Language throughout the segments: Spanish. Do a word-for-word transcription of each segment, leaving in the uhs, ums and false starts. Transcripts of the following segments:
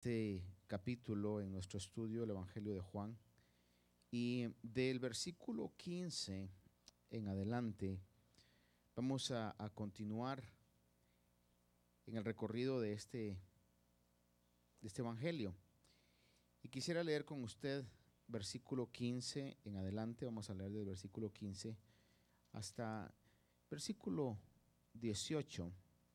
Este capítulo en nuestro estudio, el Evangelio de Juan, y del versículo quince en adelante vamos a, a continuar en el recorrido de este, de este Evangelio. Y quisiera leer con usted versículo quince en adelante. Vamos a leer del versículo quince hasta versículo dieciocho.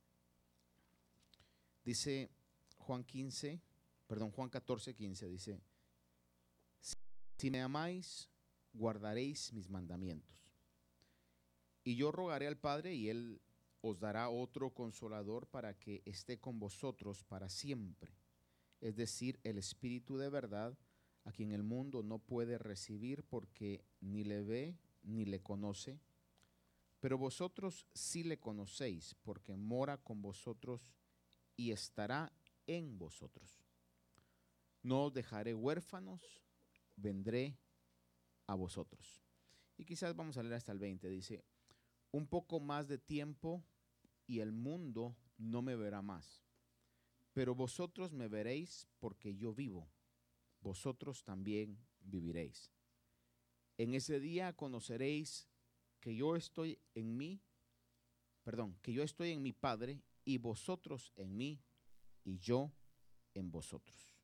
Dice Juan quince, perdón, Juan catorce, quince, dice: si me amáis, guardaréis mis mandamientos. Y yo rogaré al Padre, y Él os dará otro consolador para que esté con vosotros para siempre, es decir, el Espíritu de verdad, a quien el mundo no puede recibir porque ni le ve ni le conoce, pero vosotros sí le conocéis, porque mora con vosotros y estará en vosotros. No os dejaré huérfanos, vendré a vosotros. Y quizás vamos a leer hasta el veinte, dice: un poco más de tiempo y el mundo no me verá más, pero vosotros me veréis porque yo vivo, vosotros también viviréis. En ese día conoceréis que yo estoy en mí, perdón, que yo estoy en mi Padre y vosotros en mí y yo en vosotros.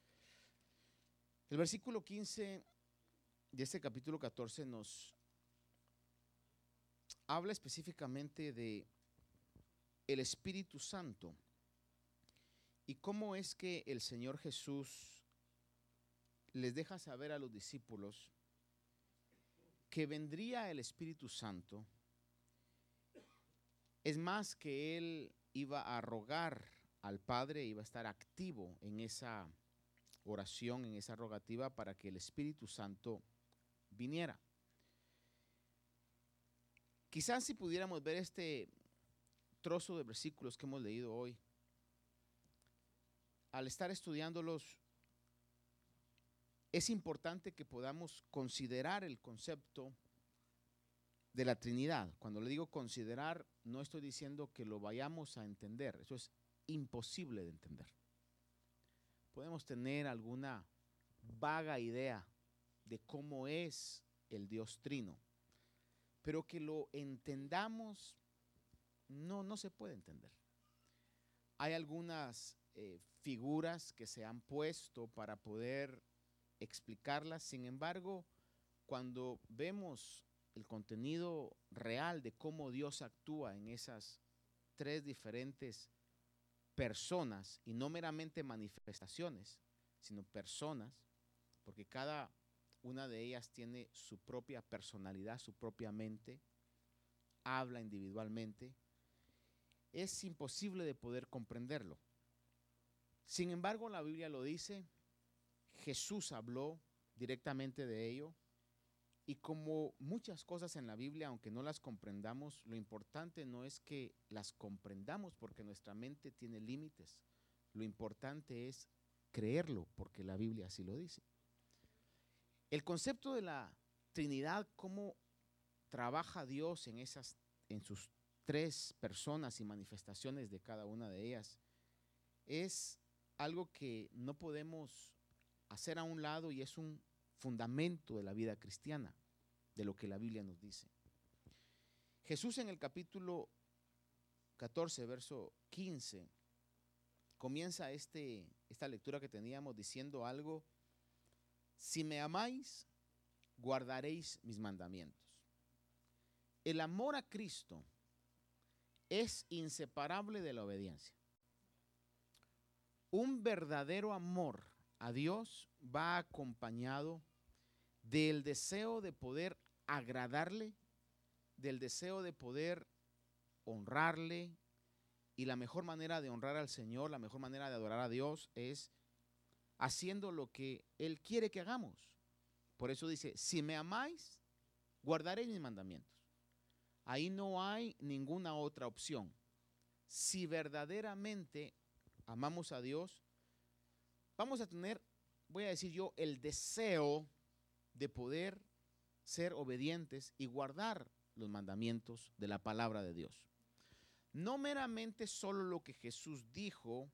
El versículo quince de este capítulo catorce nos habla específicamente de el Espíritu Santo y cómo es que el Señor Jesús les deja saber a los discípulos que vendría el Espíritu Santo. Es más, que Él iba a rogar al Padre, iba a estar activo en esa oración, en esa rogativa, para que el Espíritu Santo viniera. Quizás si pudiéramos ver este trozo de versículos que hemos leído hoy, al estar estudiándolos, es importante que podamos considerar el concepto de la Trinidad. Cuando le digo considerar, no estoy diciendo que lo vayamos a entender, eso es imposible de entender. Podemos tener alguna vaga idea de cómo es el Dios Trino, pero que lo entendamos, no, no se puede entender. Hay algunas eh, figuras que se han puesto para poder explicarlas. Sin embargo, cuando vemos el contenido real de cómo Dios actúa en esas tres diferentes personas, y no meramente manifestaciones, sino personas, porque cada una de ellas tiene su propia personalidad, su propia mente, habla individualmente, es imposible de poder comprenderlo. Sin embargo, la Biblia lo dice, Jesús habló directamente de ello, y como muchas cosas en la Biblia, aunque no las comprendamos, lo importante no es que las comprendamos porque nuestra mente tiene límites. Lo importante es creerlo porque la Biblia así lo dice. El concepto de la Trinidad, cómo trabaja Dios en esas, en sus tres personas y manifestaciones de cada una de ellas, es algo que no podemos hacer a un lado, y es un fundamento de la vida cristiana, de lo que la Biblia nos dice. Jesús en el capítulo catorce, verso quince, comienza este, esta lectura que teníamos diciendo algo: si me amáis, guardaréis mis mandamientos. El amor a Cristo es inseparable de la obediencia. Un verdadero amor a Dios va acompañado del deseo de poder agradarle, del deseo de poder honrarle, y la mejor manera de honrar al Señor, la mejor manera de adorar a Dios es haciendo lo que Él quiere que hagamos. Por eso dice: si me amáis, guardaréis mis mandamientos. Ahí no hay ninguna otra opción. Si verdaderamente amamos a Dios, vamos a tener, voy a decir yo, el deseo de poder ser obedientes y guardar los mandamientos de la palabra de Dios. No meramente solo lo que Jesús dijo,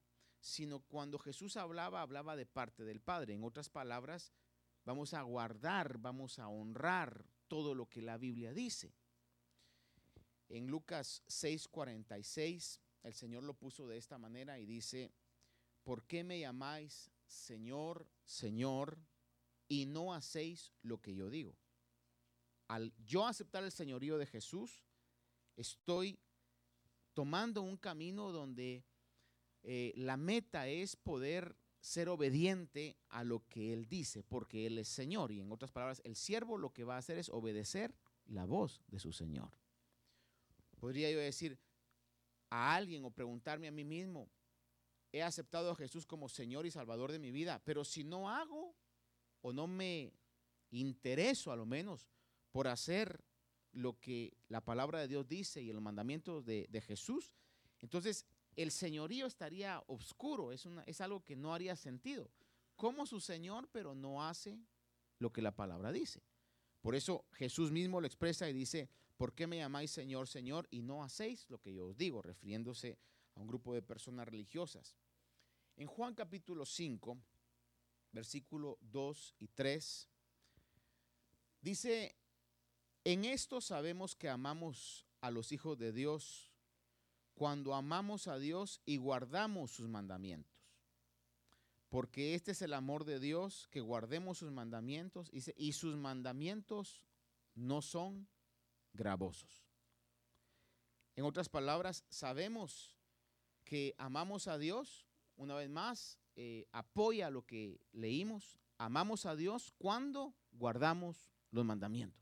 sino cuando Jesús hablaba, hablaba de parte del Padre. En otras palabras, vamos a guardar, vamos a honrar todo lo que la Biblia dice. En Lucas seis cuarenta y seis, el Señor lo puso de esta manera y dice: ¿por qué me llamáis Señor, Señor, y no hacéis lo que yo digo? Al yo aceptar el señorío de Jesús, estoy tomando un camino donde eh, la meta es poder ser obediente a lo que Él dice, porque Él es Señor. Y en otras palabras, el siervo lo que va a hacer es obedecer la voz de su Señor. Podría yo decir a alguien o preguntarme a mí mismo: he aceptado a Jesús como Señor y Salvador de mi vida, pero si no hago o no me intereso a lo menos por hacer lo que la palabra de Dios dice y el mandamiento de, de Jesús, entonces el señorío estaría oscuro, es, una, es algo que no haría sentido. Como su Señor, pero no hace lo que la palabra dice. Por eso Jesús mismo lo expresa y dice: ¿por qué me llamáis Señor, Señor, y no hacéis lo que yo os digo? Refiriéndose a un grupo de personas religiosas. En Juan capítulo cinco, versículo dos y tres, dice: en esto sabemos que amamos a los hijos de Dios, cuando amamos a Dios y guardamos sus mandamientos. Porque este es el amor de Dios, que guardemos sus mandamientos, y sus mandamientos no son gravosos. En otras palabras, sabemos que amamos a Dios. Una vez más, eh, apoya lo que leímos. Amamos a Dios cuando guardamos los mandamientos.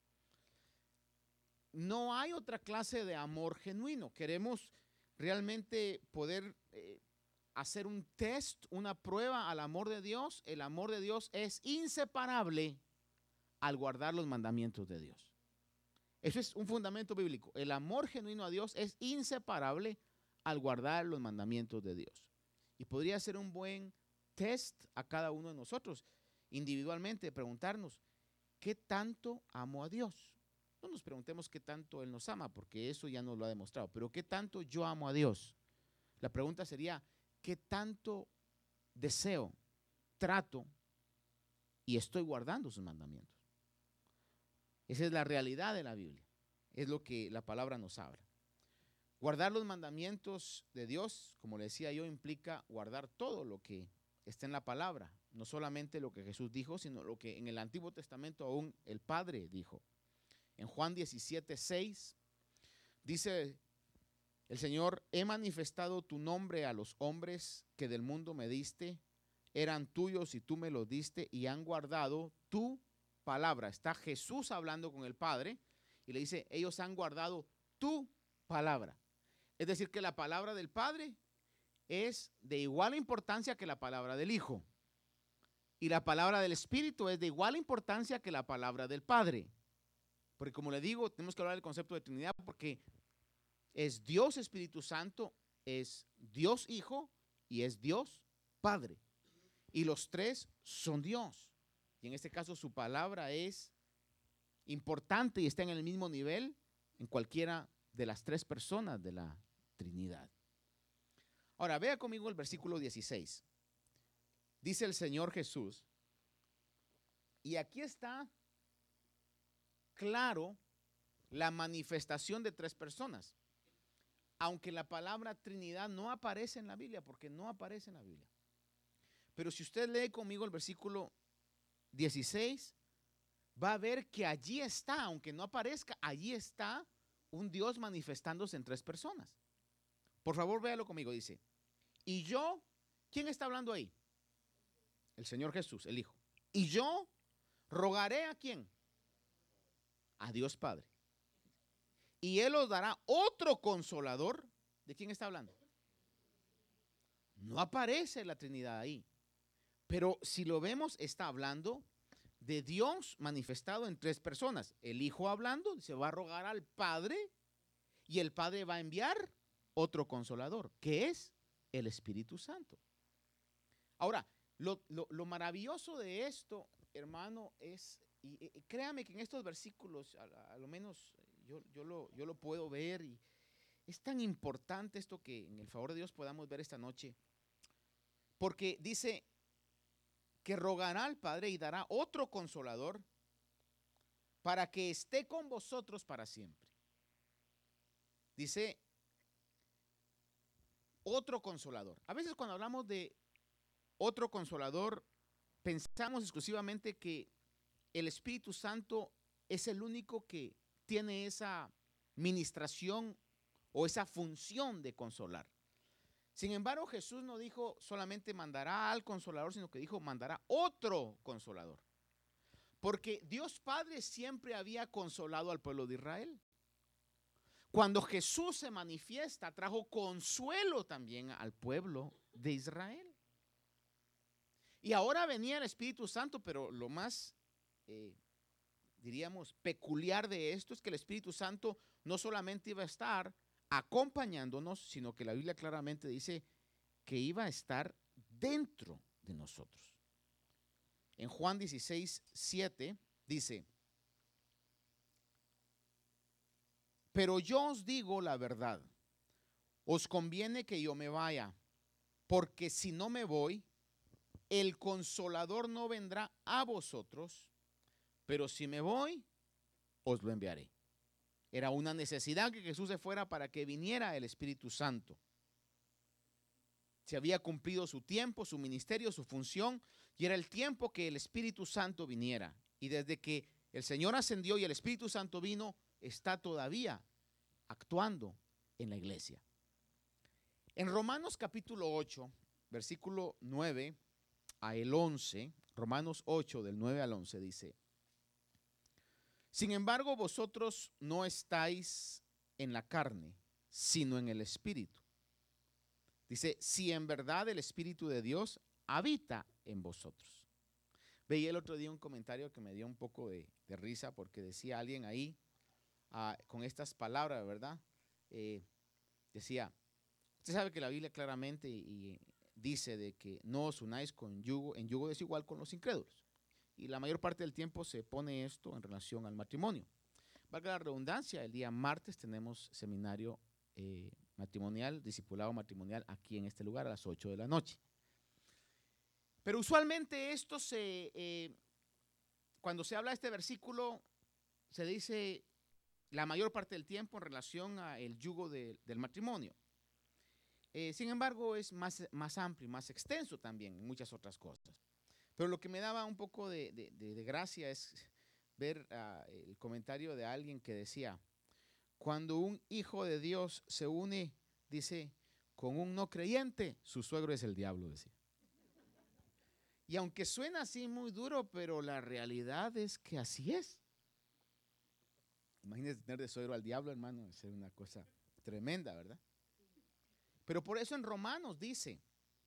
No hay otra clase de amor genuino. Queremos realmente poder eh, hacer un test, una prueba al amor de Dios. El amor de Dios es inseparable al guardar los mandamientos de Dios. Eso es un fundamento bíblico. El amor genuino a Dios es inseparable al guardar los mandamientos de Dios. Y podría ser un buen test a cada uno de nosotros, individualmente, preguntarnos: ¿qué tanto amo a Dios? No nos preguntemos qué tanto Él nos ama, porque eso ya nos lo ha demostrado. Pero ¿qué tanto yo amo a Dios? La pregunta sería: ¿qué tanto deseo, trato y estoy guardando sus mandamientos? Esa es la realidad de la Biblia. Es lo que la palabra nos habla. Guardar los mandamientos de Dios, como le decía yo, implica guardar todo lo que está en la palabra. No solamente lo que Jesús dijo, sino lo que en el Antiguo Testamento aún el Padre dijo. En Juan diecisiete, seis, dice el Señor: he manifestado tu nombre a los hombres que del mundo me diste, eran tuyos y tú me los diste y han guardado tu palabra. Está Jesús hablando con el Padre y le dice: ellos han guardado tu palabra. Es decir, que la palabra del Padre es de igual importancia que la palabra del Hijo. Y la palabra del Espíritu es de igual importancia que la palabra del Padre. Porque como le digo, tenemos que hablar del concepto de Trinidad, porque es Dios Espíritu Santo, es Dios Hijo y es Dios Padre. Y los tres son Dios. Y en este caso su palabra es importante y está en el mismo nivel en cualquiera de las tres personas de la Trinidad. Ahora, vea conmigo el versículo dieciséis. Dice el Señor Jesús, y aquí está claro la manifestación de tres personas, aunque la palabra Trinidad no aparece en la Biblia, porque no aparece en la Biblia. Pero si usted lee conmigo el versículo dieciséis, va a ver que allí está, aunque no aparezca, allí está un Dios manifestándose en tres personas. Por favor, véalo conmigo, dice: y yo, ¿quién está hablando ahí? El Señor Jesús, el Hijo. Y yo rogaré ¿a quién? A Dios Padre. Y Él os dará otro consolador. ¿De quién está hablando? No aparece la Trinidad ahí. Pero si lo vemos, está hablando de Dios manifestado en tres personas. El Hijo hablando, se va a rogar al Padre y el Padre va a enviar otro consolador, que es el Espíritu Santo. Ahora, lo, lo, lo maravilloso de esto, hermano, es, y, y créame que en estos versículos, a, a lo menos yo, yo, lo, yo lo puedo ver, y es tan importante esto que en el favor de Dios podamos ver esta noche, Porque dice que rogará al Padre y dará otro consolador para que esté con vosotros para siempre. Dice otro consolador. A veces cuando hablamos de otro consolador, pensamos exclusivamente que el Espíritu Santo es el único que tiene esa ministración o esa función de consolar. Sin embargo, Jesús no dijo solamente mandará al consolador, sino que dijo mandará otro consolador. Porque Dios Padre siempre había consolado al pueblo de Israel. Cuando Jesús se manifiesta, trajo consuelo también al pueblo de Israel. Y ahora venía el Espíritu Santo, pero lo más, eh, diríamos, peculiar de esto es que el Espíritu Santo no solamente iba a estar acompañándonos, sino que la Biblia claramente dice que iba a estar dentro de nosotros. En Juan dieciséis, siete dice, pero yo os digo la verdad, os conviene que yo me vaya, porque si no me voy, el consolador no vendrá a vosotros, pero si me voy, os lo enviaré. Era una necesidad que Jesús se fuera para que viniera el Espíritu Santo. Se había cumplido su tiempo, su ministerio, su función, y era el tiempo que el Espíritu Santo viniera. Y desde que el Señor ascendió y el Espíritu Santo vino, está todavía actuando en la iglesia. En Romanos capítulo ocho, versículo nueve a el once, Romanos ocho del nueve al once dice, sin embargo vosotros no estáis en la carne, sino en el Espíritu. Dice, si en verdad el Espíritu de Dios habita en vosotros. Veía el otro día un comentario que me dio un poco de, de risa porque decía alguien ahí uh, con estas palabras, ¿verdad? Eh, decía, usted sabe que la Biblia claramente y, y dice de que no os unáis con yugo, en yugo desigual con los incrédulos. Y la mayor parte del tiempo se pone esto en relación al matrimonio. Valga la redundancia, el día martes tenemos seminario eh, matrimonial, discipulado matrimonial aquí en este lugar a las ocho de la noche. Pero usualmente esto se, eh, cuando se habla de este versículo, se dice la mayor parte del tiempo en relación al yugo de, del matrimonio. Eh, sin embargo, es más, más amplio, más extenso también en muchas otras cosas. Pero lo que me daba un poco de, de, de, de gracia es ver uh, el comentario de alguien que decía, cuando un hijo de Dios se une, dice, con un no creyente, su suegro es el diablo, decía. Y aunque suena así muy duro, pero la realidad es que así es. Imagínense tener de suegro al diablo, hermano, es una cosa tremenda, ¿verdad? Pero por eso en Romanos dice,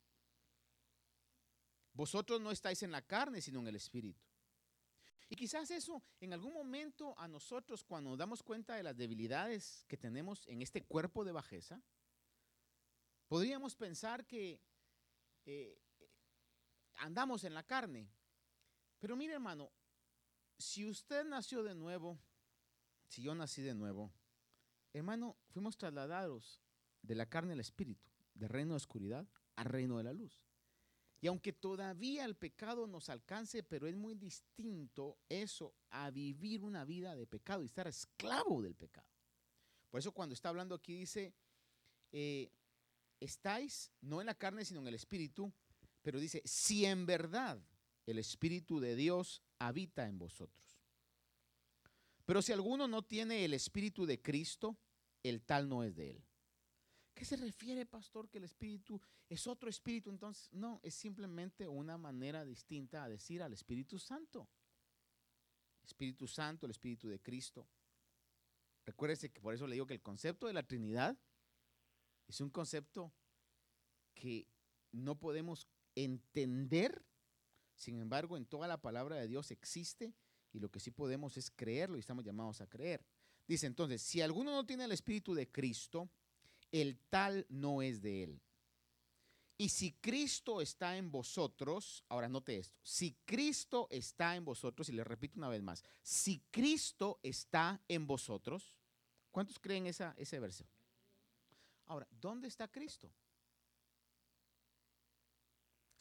vosotros no estáis en la carne, sino en el Espíritu. Y quizás eso en algún momento a nosotros, cuando nos damos cuenta de las debilidades que tenemos en este cuerpo de bajeza, podríamos pensar que eh, andamos en la carne. Pero mire, hermano, si usted nació de nuevo, si yo nací de nuevo, hermano, fuimos trasladados de la carne al Espíritu, del reino de oscuridad al reino de la luz. Y aunque todavía el pecado nos alcance, pero es muy distinto eso a vivir una vida de pecado y estar esclavo del pecado. Por eso cuando está hablando aquí dice, eh, estáis no en la carne sino en el Espíritu, pero dice, si en verdad el Espíritu de Dios habita en vosotros. Pero si alguno no tiene el Espíritu de Cristo, el tal no es de él. ¿Qué se refiere, pastor, que el Espíritu es otro Espíritu? Entonces, no, es simplemente una manera distinta a decir al Espíritu Santo. Espíritu Santo, el Espíritu de Cristo. Recuérdese que por eso le digo que el concepto de la Trinidad es un concepto que no podemos entender. Sin embargo, en toda la palabra de Dios existe y lo que sí podemos es creerlo y estamos llamados a creer. Dice entonces, si alguno no tiene el Espíritu de Cristo, el tal no es de él. Y si Cristo está en vosotros, ahora note esto, si Cristo está en vosotros, y le repito una vez más, si Cristo está en vosotros, ¿cuántos creen esa, ese verso? Ahora, ¿dónde está Cristo?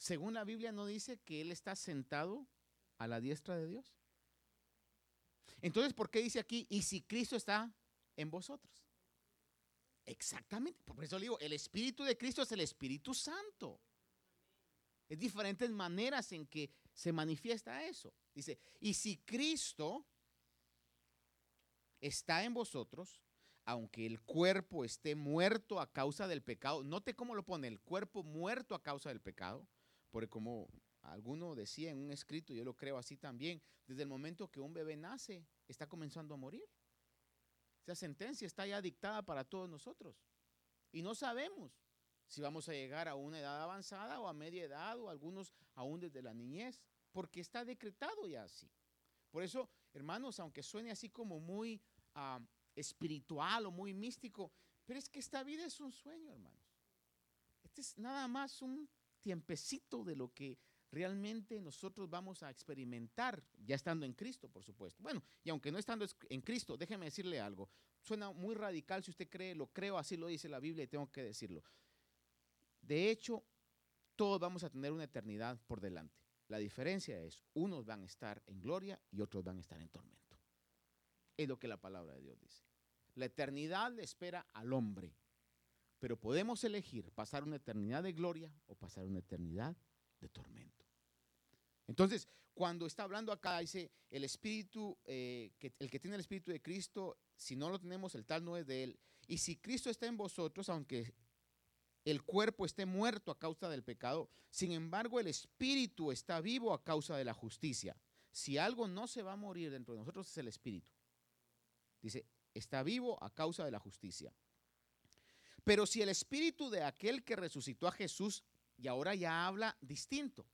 Según la Biblia, ¿no dice que Él está sentado a la diestra de Dios? Entonces, ¿por qué dice aquí, y si Cristo está en vosotros? Exactamente, por eso le digo, el Espíritu de Cristo es el Espíritu Santo. Es diferentes maneras en que se manifiesta eso. Dice, y si Cristo está en vosotros, aunque el cuerpo esté muerto a causa del pecado, note cómo lo pone, el cuerpo muerto a causa del pecado, porque como alguno decía en un escrito, yo lo creo así también, desde el momento que un bebé nace, está comenzando a morir. Esa sentencia está ya dictada para todos nosotros. Y no sabemos si vamos a llegar a una edad avanzada o a media edad o algunos aún desde la niñez, porque está decretado ya así. Por eso, hermanos, aunque suene así como muy uh, espiritual o muy místico, pero es que esta vida es un sueño, hermanos. Este es nada más un tiempecito de lo que realmente nosotros vamos a experimentar, ya estando en Cristo, por supuesto. Bueno, y aunque no estando en Cristo, déjeme decirle algo. Suena muy radical si usted cree, lo creo, así lo dice la Biblia y tengo que decirlo. De hecho, todos vamos a tener una eternidad por delante. La diferencia es, unos van a estar en gloria y otros van a estar en tormento. Es lo que la palabra de Dios dice. La eternidad le espera al hombre, pero podemos elegir pasar una eternidad de gloria o pasar una eternidad de tormento. Entonces, cuando está hablando acá, dice, el espíritu, eh, que, el que tiene el Espíritu de Cristo, si no lo tenemos, el tal no es de él. Y si Cristo está en vosotros, aunque el cuerpo esté muerto a causa del pecado, sin embargo, el espíritu está vivo a causa de la justicia. Si algo no se va a morir dentro de nosotros es el espíritu. Dice, está vivo a causa de la justicia. Pero si el espíritu de aquel que resucitó a Jesús, y ahora ya habla distinto.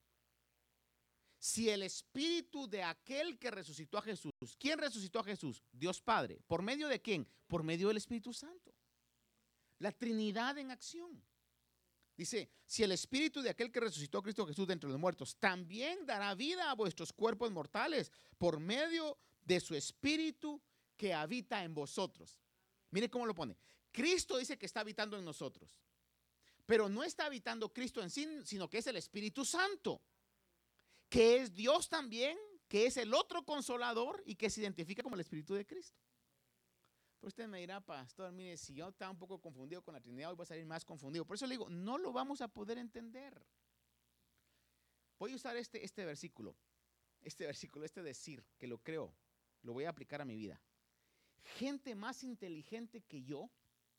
Si el espíritu de aquel que resucitó a Jesús, ¿quién resucitó a Jesús? Dios Padre. ¿Por medio de quién? Por medio del Espíritu Santo. La Trinidad en acción. Dice, si el espíritu de aquel que resucitó a Cristo Jesús de entre los muertos también dará vida a vuestros cuerpos mortales por medio de su espíritu que habita en vosotros. Mire cómo lo pone. Cristo dice que está habitando en nosotros, pero no está habitando Cristo en sí, sino que es el Espíritu Santo, que es Dios también, que es el otro consolador y que se identifica como el Espíritu de Cristo. Pero usted me dirá, pastor, mire, si yo estaba un poco confundido con la Trinidad, hoy voy a salir más confundido. Por eso le digo, no lo vamos a poder entender. Voy a usar este, este versículo, este versículo, este decir, que lo creo, lo voy a aplicar a mi vida. Gente más inteligente que yo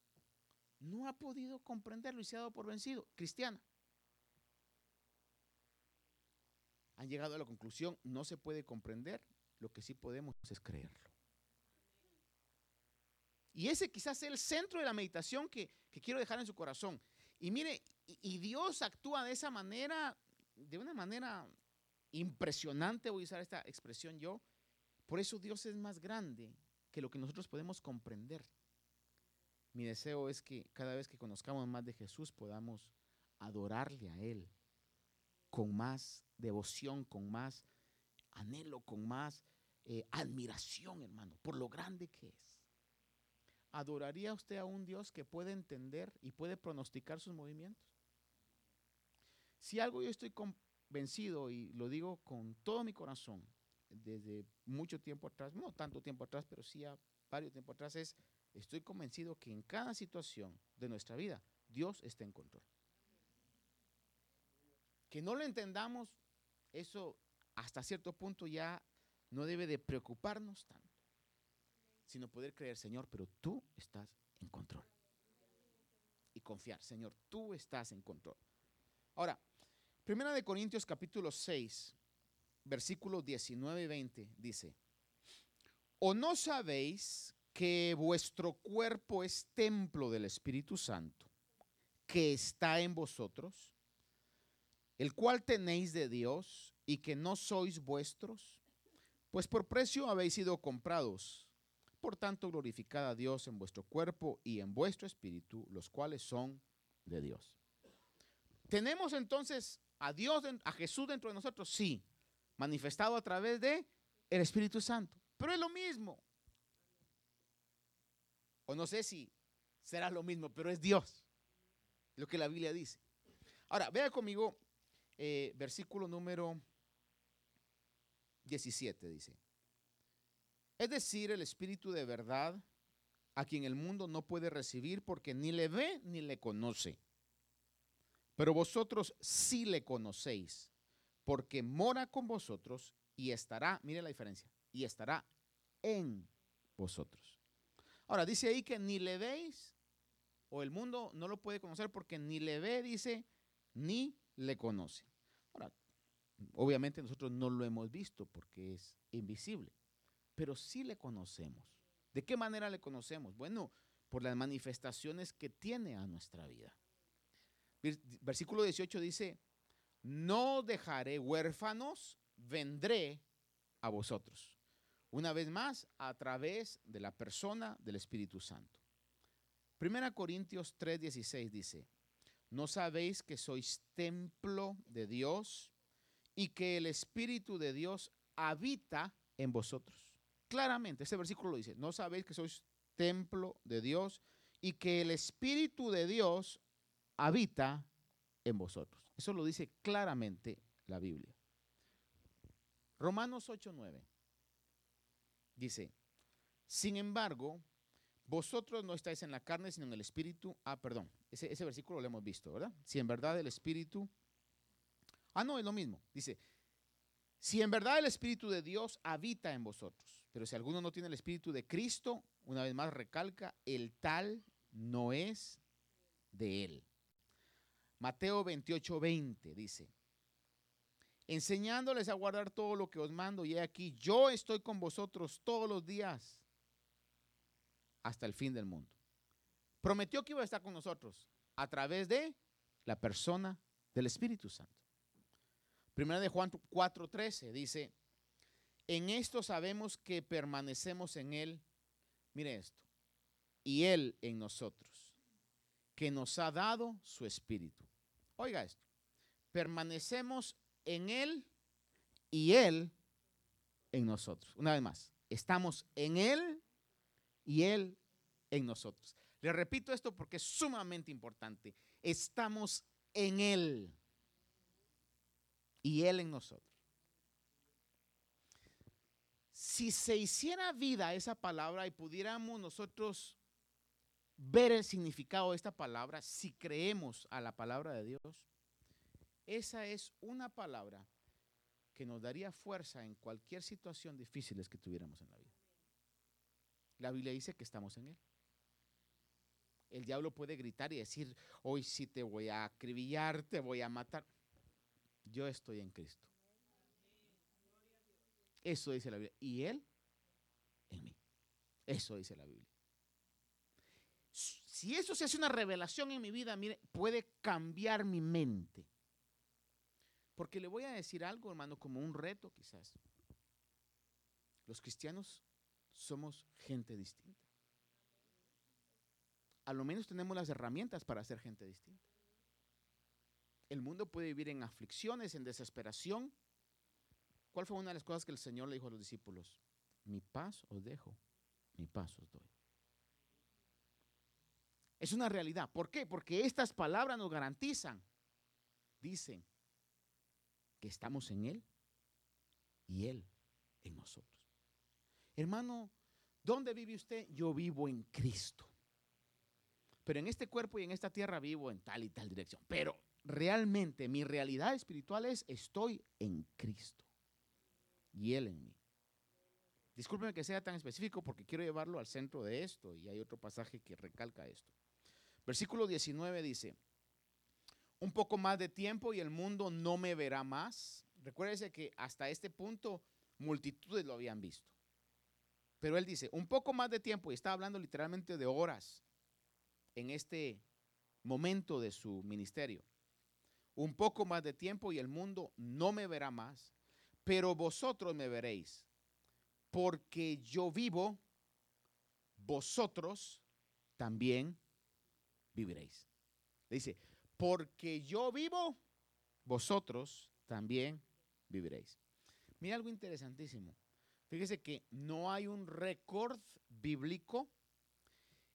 no ha podido comprenderlo y se ha dado por vencido. Cristiana. Han llegado a la conclusión, no se puede comprender, lo que sí podemos es creerlo. Y ese quizás es el centro de la meditación que, que quiero dejar en su corazón. Y mire, y, y Dios actúa de esa manera, de una manera impresionante, voy a usar esta expresión yo. Por eso Dios es más grande que lo que nosotros podemos comprender. Mi deseo es que cada vez que conozcamos más de Jesús podamos adorarle a Él con más devoción, con más anhelo, con más eh, admiración, hermano, por lo grande que es. ¿Adoraría usted a un Dios que puede entender y puede pronosticar sus movimientos? Si algo yo estoy convencido, y lo digo con todo mi corazón, desde mucho tiempo atrás, no tanto tiempo atrás, pero sí a varios tiempo atrás, es, estoy convencido que en cada situación de nuestra vida, Dios está en control. Que no lo entendamos, eso hasta cierto punto ya no debe de preocuparnos tanto, sino poder creer, Señor, pero tú estás en control. Y confiar, Señor, tú estás en control. Ahora, Primera de Corintios capítulo seis, versículos diecinueve y veinte dice, ¿o no sabéis que vuestro cuerpo es templo del Espíritu Santo, que está en vosotros, el cual tenéis de Dios y que no sois vuestros? Pues por precio habéis sido comprados. Por tanto, glorificad a Dios en vuestro cuerpo y en vuestro espíritu, los cuales son de Dios. ¿Tenemos entonces a Dios, a Jesús dentro de nosotros? Sí, manifestado a través de el Espíritu Santo. Pero es lo mismo. O no sé si será lo mismo, pero es Dios, lo que la Biblia dice. Ahora, vea conmigo eh, versículo número diecisiete dice, es decir, el Espíritu de verdad, a quien el mundo no puede recibir porque ni le ve ni le conoce. Pero vosotros sí le conocéis, porque mora con vosotros y estará, mire la diferencia, y estará en vosotros. Ahora, dice ahí que ni le veis, o el mundo no lo puede conocer porque ni le ve, dice, ni le conoce. Ahora, obviamente nosotros no lo hemos visto porque es invisible, pero sí le conocemos. ¿De qué manera le conocemos? Bueno, por las manifestaciones que tiene a nuestra vida. Versículo dieciocho dice, no dejaré huérfanos, vendré a vosotros. Una vez más, a través de la persona del Espíritu Santo. Primera Corintios tres dieciséis dice, ¿no sabéis que sois templo de Dios y que el Espíritu de Dios habita en vosotros? Claramente, este versículo lo dice, ¿no sabéis que sois templo de Dios y que el Espíritu de Dios habita en vosotros? Eso lo dice claramente la Biblia. Romanos ocho nueve dice, sin embargo, vosotros no estáis en la carne, sino en el Espíritu. Ah, perdón, ese, ese versículo lo hemos visto, ¿verdad? Si en verdad el Espíritu... Ah, no, es lo mismo. Dice, si en verdad el Espíritu de Dios habita en vosotros, pero si alguno no tiene el Espíritu de Cristo, una vez más recalca, el tal no es de él. Mateo veintiocho veinte dice, enseñándoles a guardar todo lo que os mando, y he aquí, yo estoy con vosotros todos los días hasta el fin del mundo. Prometió que iba a estar con nosotros a través de la persona del Espíritu Santo. Primera de Juan cuatro trece dice, en esto sabemos que permanecemos en él, mire esto, y él en nosotros, que nos ha dado su Espíritu. Oiga esto, permanecemos en él y él en nosotros. Una vez más, estamos en él y él en nosotros. Le repito esto porque es sumamente importante. Estamos en él y él en nosotros. Si se hiciera vida esa palabra y pudiéramos nosotros ver el significado de esta palabra, si creemos a la palabra de Dios, esa es una palabra que nos daría fuerza en cualquier situación difícil que tuviéramos en la vida. La Biblia dice que estamos en él. El diablo puede gritar y decir, hoy sí te voy a acribillar, te voy a matar. Yo estoy en Cristo. Eso dice la Biblia. Y él en mí. Eso dice la Biblia. Si eso se hace una revelación en mi vida, mire, puede cambiar mi mente. Porque le voy a decir algo, hermano, como un reto quizás. Los cristianos somos gente distinta. A lo menos tenemos las herramientas para ser gente distinta. El mundo puede vivir en aflicciones, en desesperación. ¿Cuál fue una de las cosas que el Señor le dijo a los discípulos? Mi paz os dejo, mi paz os doy. Es una realidad. ¿Por qué? Porque estas palabras nos garantizan, dicen, que estamos en él y él en nosotros. Hermano, ¿dónde vive usted? Yo vivo en Cristo. Pero en este cuerpo y en esta tierra vivo en tal y tal dirección. Pero realmente mi realidad espiritual es, estoy en Cristo y él en mí. Discúlpeme que sea tan específico porque quiero llevarlo al centro de esto y hay otro pasaje que recalca esto. Versículo diecinueve dice, un poco más de tiempo y el mundo no me verá más. Recuérdese que hasta este punto multitudes lo habían visto. Pero él dice, un poco más de tiempo, y está hablando literalmente de horas en este momento de su ministerio. Un poco más de tiempo y el mundo no me verá más, pero vosotros me veréis. Porque yo vivo, vosotros también viviréis. Dice, porque yo vivo, vosotros también viviréis. Mira algo interesantísimo. Fíjese que no hay un récord bíblico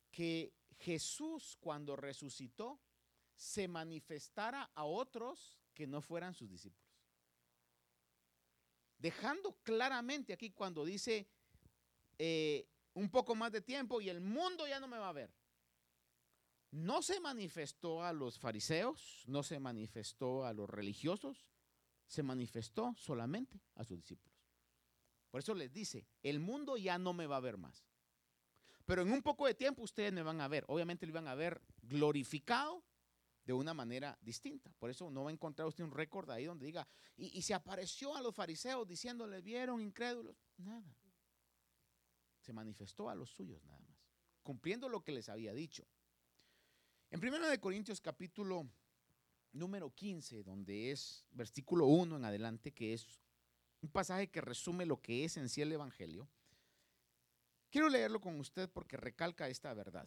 que Jesús, cuando resucitó, se manifestara a otros que no fueran sus discípulos. Dejando claramente aquí cuando dice eh, un poco más de tiempo y el mundo ya no me va a ver. No se manifestó a los fariseos, no se manifestó a los religiosos, se manifestó solamente a sus discípulos. Por eso les dice, el mundo ya no me va a ver más. Pero en un poco de tiempo ustedes me van a ver. Obviamente lo van a ver glorificado de una manera distinta. Por eso no va a encontrar usted un récord ahí donde diga, y, y se apareció a los fariseos diciéndole, vieron incrédulos. Nada. Se manifestó a los suyos nada más, cumpliendo lo que les había dicho. En primero de Corintios capítulo número quince, donde es versículo uno en adelante, que es un pasaje que resume lo que es en sí el evangelio. Quiero leerlo con usted porque recalca esta verdad.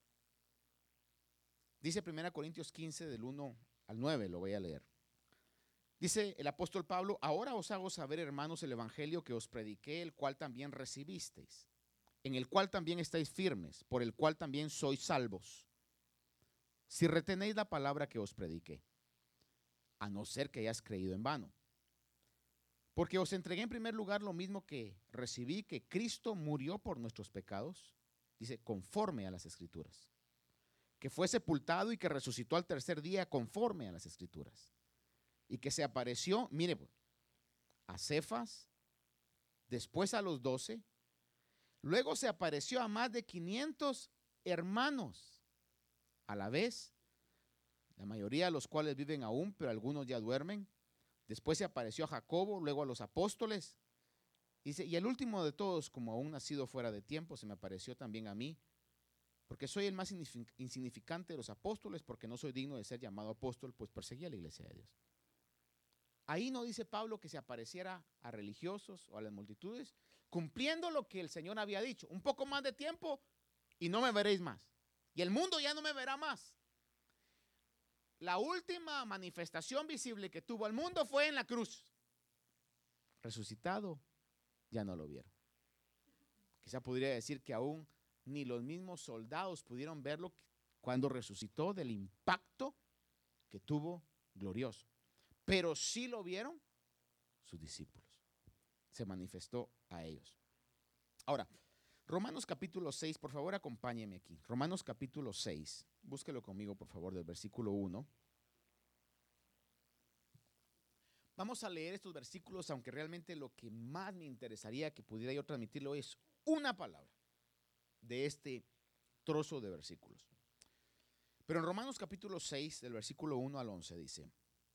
Dice primero Corintios quince del uno al nueve, lo voy a leer. Dice el apóstol Pablo, ahora os hago saber, hermanos, el evangelio que os prediqué, el cual también recibisteis, en el cual también estáis firmes, por el cual también sois salvos, si retenéis la palabra que os prediqué, a no ser que hayas creído en vano. Porque os entregué en primer lugar lo mismo que recibí, que Cristo murió por nuestros pecados, dice, conforme a las Escrituras, que fue sepultado y que resucitó al tercer día conforme a las Escrituras, y que se apareció, mire, a Cefas, después a los doce, luego se apareció a más de quinientos hermanos a la vez, la mayoría de los cuales viven aún, pero algunos ya duermen. Después se apareció a Jacobo, luego a los apóstoles. Dice, y el último de todos, como aún nacido fuera de tiempo, se me apareció también a mí, porque soy el más insignificante de los apóstoles, porque no soy digno de ser llamado apóstol, pues perseguí a la iglesia de Dios. Ahí no dice Pablo que se apareciera a religiosos o a las multitudes, cumpliendo lo que el Señor había dicho. Un poco más de tiempo y no me veréis más. Y el mundo ya no me verá más. La última manifestación visible que tuvo el mundo fue en la cruz. Resucitado, ya no lo vieron. Quizá podría decir que aún ni los mismos soldados pudieron verlo cuando resucitó, del impacto que tuvo glorioso. Pero sí lo vieron sus discípulos. Se manifestó a ellos. Ahora, Romanos capítulo seis, por favor acompáñeme aquí. Romanos capítulo seis, búsquelo conmigo por favor del versículo uno. Vamos a leer estos versículos, aunque realmente lo que más me interesaría que pudiera yo transmitirlo es una palabra de este trozo de versículos. Pero en Romanos capítulo seis, del versículo uno al once dice,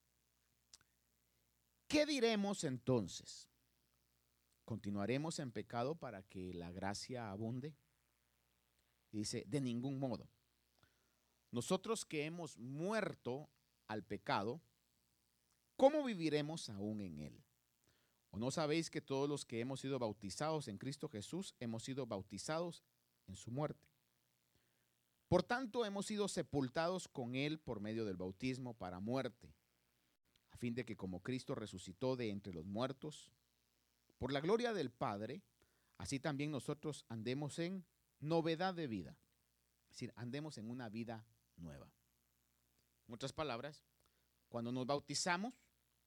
¿qué diremos entonces? ¿Continuaremos en pecado para que la gracia abunde? Dice, de ningún modo. Nosotros que hemos muerto al pecado, ¿cómo viviremos aún en él? ¿O no sabéis que todos los que hemos sido bautizados en Cristo Jesús hemos sido bautizados en su muerte? Por tanto, hemos sido sepultados con él por medio del bautismo para muerte, a fin de que como Cristo resucitó de entre los muertos, por la gloria del Padre, así también nosotros andemos en novedad de vida. Es decir, andemos en una vida nueva. En otras palabras, cuando nos bautizamos,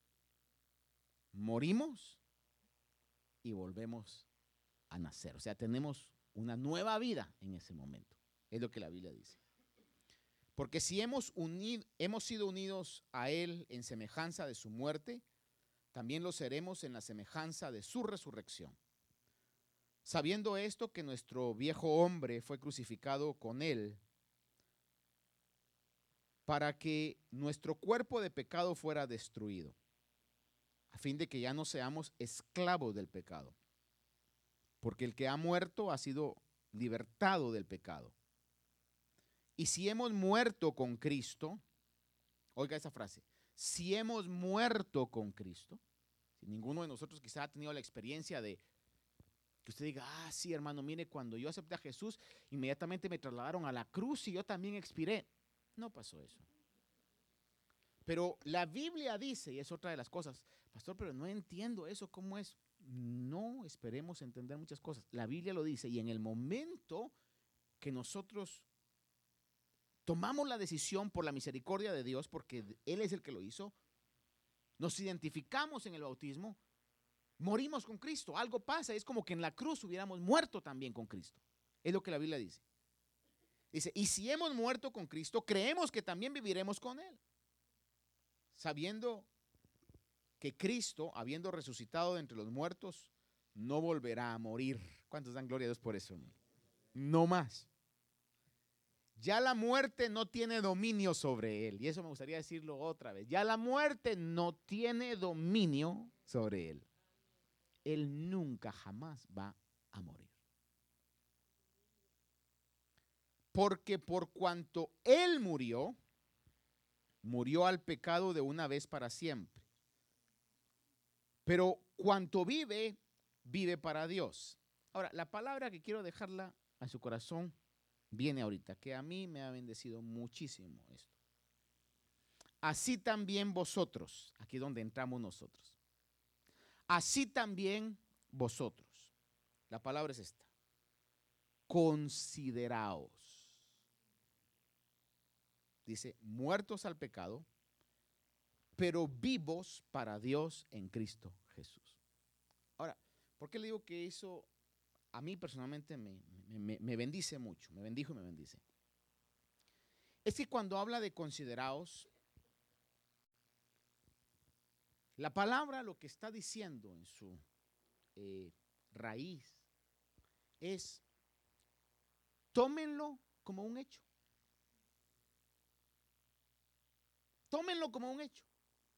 morimos y volvemos a nacer. O sea, tenemos una nueva vida en ese momento. Es lo que la Biblia dice. Porque si hemos, unido, hemos sido unidos a Él en semejanza de su muerte, también lo seremos en la semejanza de su resurrección. Sabiendo esto, que nuestro viejo hombre fue crucificado con Él, para que nuestro cuerpo de pecado fuera destruido, a fin de que ya no seamos esclavos del pecado. Porque el que ha muerto ha sido libertado del pecado. Y si hemos muerto con Cristo, oiga esa frase, si hemos muerto con Cristo, si ninguno de nosotros quizá ha tenido la experiencia de que usted diga, ah, sí, hermano, mire, cuando yo acepté a Jesús, inmediatamente me trasladaron a la cruz y yo también expiré. No pasó eso. Pero la Biblia dice, y es otra de las cosas, pastor, pero no entiendo eso, ¿cómo es? No esperemos entender muchas cosas. La Biblia lo dice, y en el momento que nosotros tomamos la decisión por la misericordia de Dios, porque Él es el que lo hizo, nos identificamos en el bautismo, morimos con Cristo. Algo pasa, es como que en la cruz hubiéramos muerto también con Cristo. Es lo que la Biblia dice. Dice, y si hemos muerto con Cristo, creemos que también viviremos con Él. Sabiendo que Cristo, habiendo resucitado de entre los muertos, no volverá a morir. ¿Cuántos dan gloria a Dios por eso? No más. Ya la muerte no tiene dominio sobre Él. Y eso me gustaría decirlo otra vez. Ya la muerte no tiene dominio sobre Él. Él nunca jamás va a morir. Porque por cuanto Él murió, murió al pecado de una vez para siempre. Pero cuanto vive, vive para Dios. Ahora, la palabra que quiero dejarla a su corazón viene ahorita, que a mí me ha bendecido muchísimo esto. Así también vosotros, aquí donde entramos nosotros. Así también vosotros. La palabra es esta. Consideraos. Dice, muertos al pecado, pero vivos para Dios en Cristo Jesús. Ahora, ¿por qué le digo que eso a mí personalmente me, me, me bendice mucho? Me bendijo y me bendice. Es que cuando habla de consideraos, la palabra lo que está diciendo en su eh, raíz es, tómenlo como un hecho. Tómenlo como un hecho.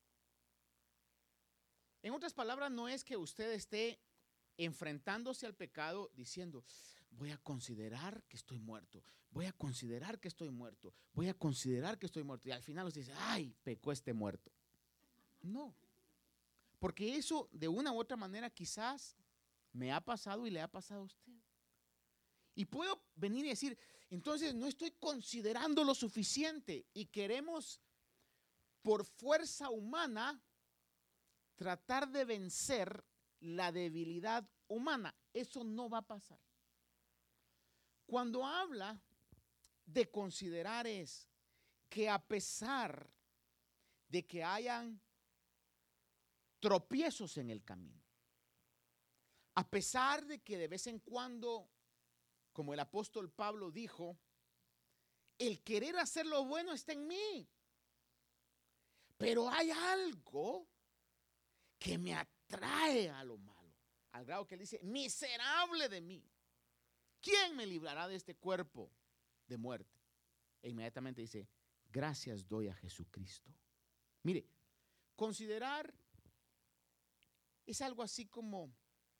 En otras palabras, no es que usted esté enfrentándose al pecado diciendo, voy a considerar que estoy muerto, voy a considerar que estoy muerto, voy a considerar que estoy muerto. Y al final usted dice, ay, pecó este muerto. No, porque eso de una u otra manera quizás me ha pasado y le ha pasado a usted. Y puedo venir y decir, entonces no estoy considerando lo suficiente y queremos por fuerza humana tratar de vencer la debilidad humana. Eso no va a pasar. Cuando habla de considerar es que a pesar de que hayan tropiezos en el camino, a pesar de que de vez en cuando, como el apóstol Pablo dijo, el querer hacer lo bueno está en mí, pero hay algo que me atrae a lo malo, al grado que él dice, miserable de mí, ¿quién me librará de este cuerpo de muerte? E inmediatamente dice, gracias doy a Jesucristo. Mire, considerar es algo así como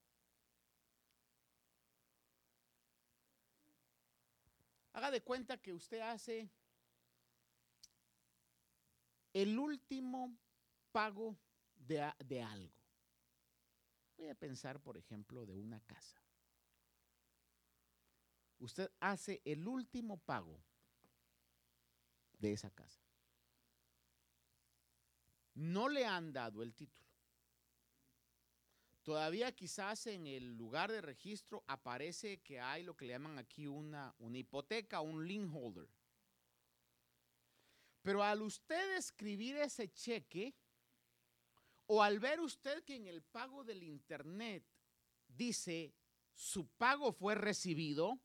haga de cuenta que usted hace el último pago de, de algo. Voy a pensar, por ejemplo, de una casa. Usted hace el último pago de esa casa. No le han dado el título. Todavía quizás en el lugar de registro aparece que hay lo que le llaman aquí una, una hipoteca, un lien holder. Pero al usted escribir ese cheque, o al ver usted que en el pago del internet dice su pago fue recibido,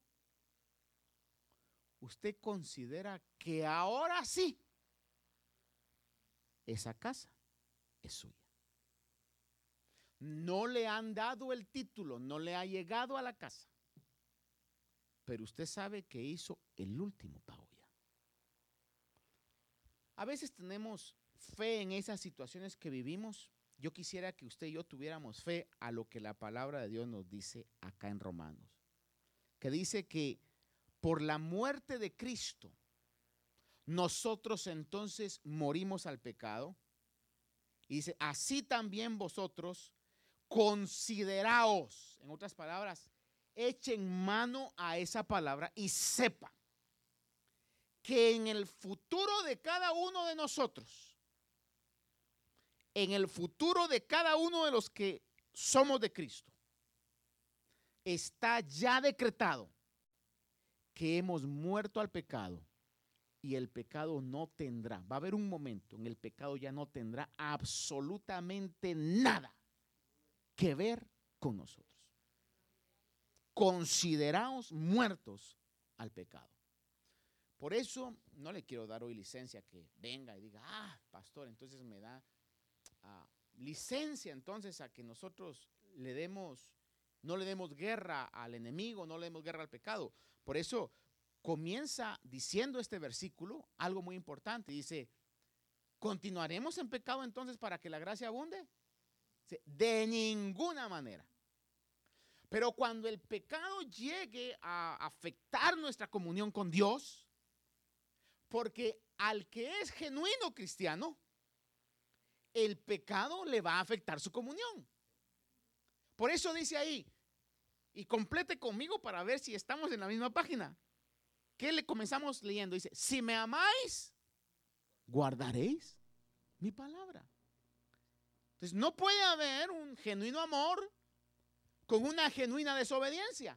usted considera que ahora sí esa casa es suya. No le han dado el título, no le ha llegado a la casa, pero usted sabe que hizo el último pago ya. A veces tenemos fe en esas situaciones que vivimos. Yo quisiera que usted y yo tuviéramos fe a lo que la palabra de Dios nos dice acá en Romanos, que dice que por la muerte de Cristo, nosotros entonces morimos al pecado. Y dice, así también vosotros consideraos, en otras palabras, echen mano a esa palabra y sepan que en el futuro de cada uno de nosotros, en el futuro de cada uno de los que somos de Cristo, está ya decretado que hemos muerto al pecado y el pecado no tendrá, va a haber un momento en el pecado ya no tendrá absolutamente nada que ver con nosotros. Consideraos muertos al pecado. Por eso no le quiero dar hoy licencia que venga y diga, ah, pastor, entonces me da uh, licencia entonces a que nosotros le demos, no le demos guerra al enemigo, no le demos guerra al pecado. Por eso comienza diciendo este versículo algo muy importante. Dice, ¿continuaremos en pecado entonces para que la gracia abunde? De ninguna manera. Pero cuando el pecado llegue a afectar nuestra comunión con Dios, porque al que es genuino cristiano, el pecado le va a afectar su comunión. Por eso dice ahí, y complete conmigo para ver si estamos en la misma página. ¿Qué le comenzamos leyendo? Dice, si me amáis, guardaréis mi palabra. Entonces no puede haber un genuino amor con una genuina desobediencia.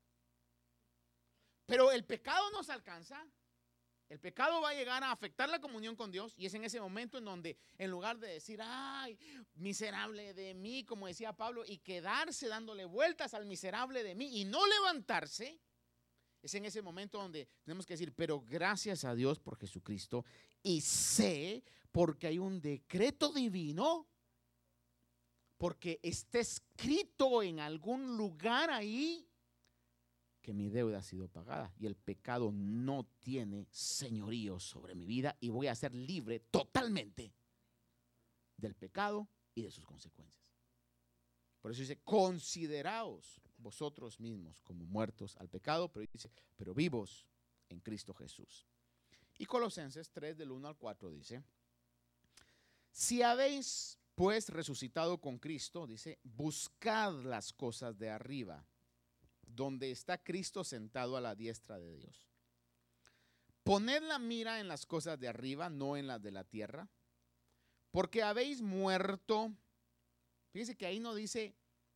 Pero el pecado nos alcanza. El pecado va a llegar a afectar la comunión con Dios y es en ese momento en donde en lugar de decir, ay, miserable de mí, como decía Pablo, y quedarse dándole vueltas al miserable de mí y no levantarse, es en ese momento donde tenemos que decir, pero gracias a Dios por Jesucristo y sé porque hay un decreto divino, porque está escrito en algún lugar ahí que mi deuda ha sido pagada y el pecado no tiene señorío sobre mi vida y voy a ser libre totalmente del pecado y de sus consecuencias. Por eso dice, consideraos vosotros mismos como muertos al pecado, pero dice, pero vivos en Cristo Jesús. Y Colosenses tres del uno al cuatro dice, si habéis pues resucitado con Cristo, dice, buscad las cosas de arriba, donde está Cristo sentado a la diestra de Dios. Poned la mira en las cosas de arriba, no en las de la tierra, porque habéis muerto. Fíjense que ahí no dice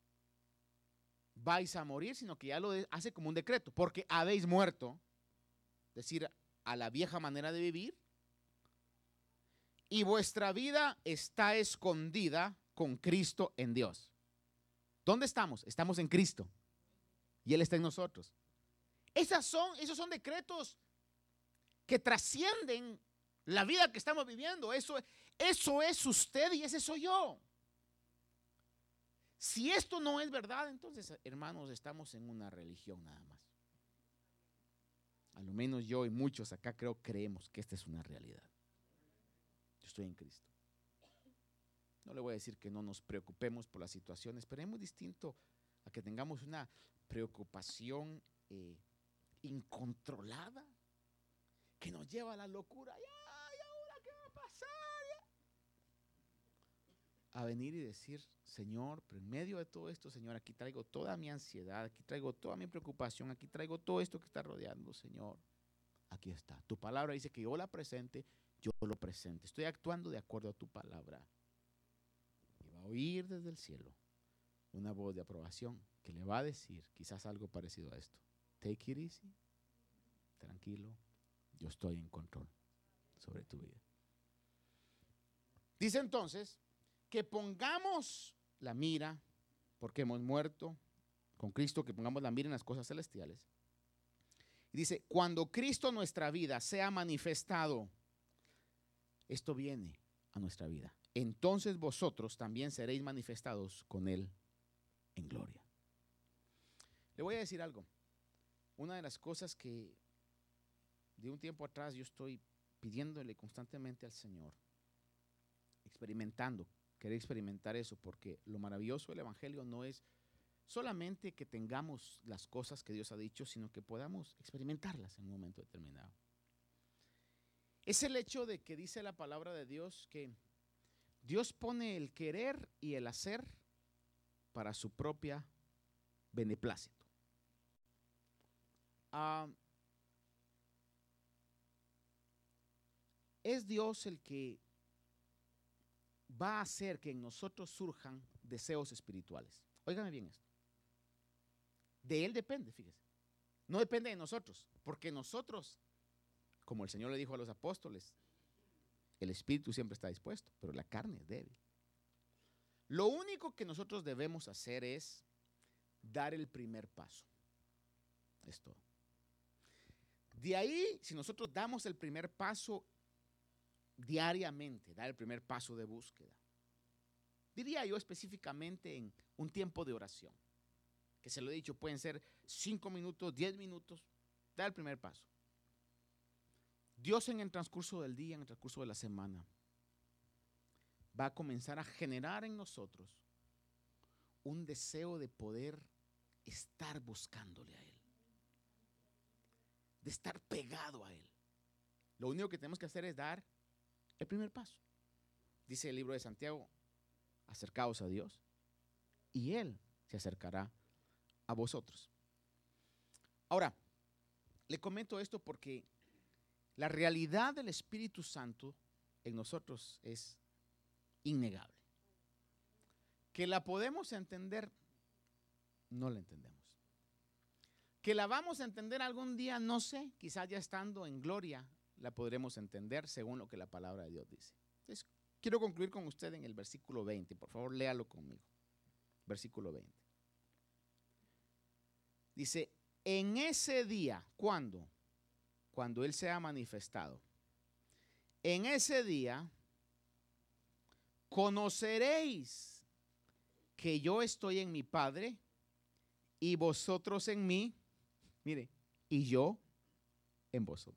vais a morir, sino que ya lo hace como un decreto, porque habéis muerto, es decir, a la vieja manera de vivir, y vuestra vida está escondida con Cristo en Dios. ¿Dónde estamos? Estamos en Cristo. Y Él está en nosotros. Esas son, esos son decretos que trascienden la vida que estamos viviendo. Eso, eso es usted y ese soy yo. Si esto no es verdad, entonces, hermanos, estamos en una religión nada más. A lo menos yo y muchos acá creo, creemos que esta es una realidad. Yo estoy en Cristo. No le voy a decir que no nos preocupemos por las situaciones, pero es muy distinto a que tengamos una preocupación eh, incontrolada que nos lleva a la locura. ¿Y ahora qué va a pasar? A venir y decir, Señor, pero en medio de todo esto, Señor, aquí traigo toda mi ansiedad, aquí traigo toda mi preocupación, aquí traigo todo esto que está rodeando, Señor. Aquí está. Tu palabra dice que yo la presente, yo lo presente. Estoy actuando de acuerdo a tu palabra. Y va a oír desde el cielo una voz de aprobación que le va a decir quizás algo parecido a esto. Take it easy, tranquilo, yo estoy en control sobre tu vida. Dice entonces que pongamos la mira, porque hemos muerto con Cristo, que pongamos la mira en las cosas celestiales. Y dice, cuando Cristo nuestra vida sea manifestado, esto viene a nuestra vida. Entonces vosotros también seréis manifestados con Él en gloria. Le voy a decir algo. Una de las cosas que de un tiempo atrás yo estoy pidiéndole constantemente al Señor, experimentando, querer experimentar eso, porque lo maravilloso del Evangelio no es solamente que tengamos las cosas que Dios ha dicho, sino que podamos experimentarlas en un momento determinado. Es el hecho de que dice la palabra de Dios que Dios pone el querer y el hacer para su propia beneplácito. Uh, es Dios el que va a hacer que en nosotros surjan deseos espirituales. Óigame bien esto. De Él depende, fíjese. No depende de nosotros, porque nosotros Como el Señor le dijo a los apóstoles, el espíritu siempre está dispuesto, pero la carne es débil. Lo único que nosotros debemos hacer es dar el primer paso. Es todo. De ahí, si nosotros damos el primer paso diariamente, dar el primer paso de búsqueda, diría yo específicamente en un tiempo de oración, que se lo he dicho, pueden ser cinco minutos, diez minutos, dar el primer paso. Dios en el transcurso del día, en el transcurso de la semana, va a comenzar a generar en nosotros un deseo de poder estar buscándole a Él, de estar pegado a Él. Lo único que tenemos que hacer es dar el primer paso. Dice el libro de Santiago, acercaos a Dios y Él se acercará a vosotros. Ahora, le comento esto porque la realidad del Espíritu Santo en nosotros es innegable. Que la podemos entender, no la entendemos. Que la vamos a entender algún día, no sé, quizás ya estando en gloria, la podremos entender según lo que la palabra de Dios dice. Entonces, quiero concluir con usted en el versículo veinte. Por favor, léalo conmigo. Versículo veinte. Dice, en ese día, ¿cuándo? Cuando Él sea manifestado. En ese día conoceréis que yo estoy en mi Padre y vosotros en mí, mire, y yo en vosotros.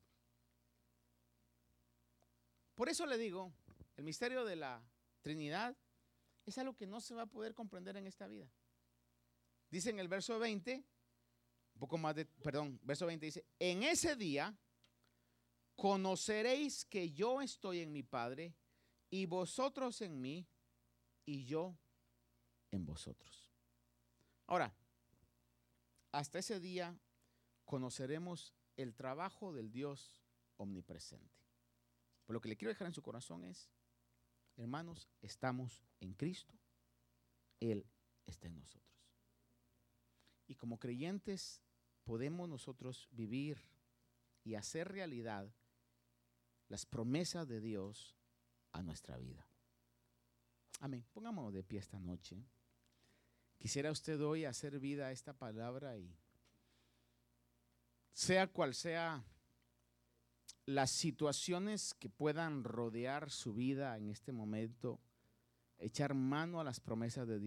Por eso le digo, el misterio de la Trinidad es algo que no se va a poder comprender en esta vida. Dice en el verso veinte, un poco más de, perdón, verso veinte dice, en ese día conoceréis que yo estoy en mi Padre y vosotros en mí y yo en vosotros. Ahora, hasta ese día conoceremos el trabajo del Dios omnipresente. Pero lo que le quiero dejar en su corazón es, hermanos, estamos en Cristo, Él está en nosotros. Y como creyentes podemos nosotros vivir y hacer realidad las promesas de Dios a nuestra vida. Amén. Pongámonos de pie esta noche. Quisiera usted hoy hacer vida a esta palabra y sea cual sea las situaciones que puedan rodear su vida en este momento, echar mano a las promesas de Dios.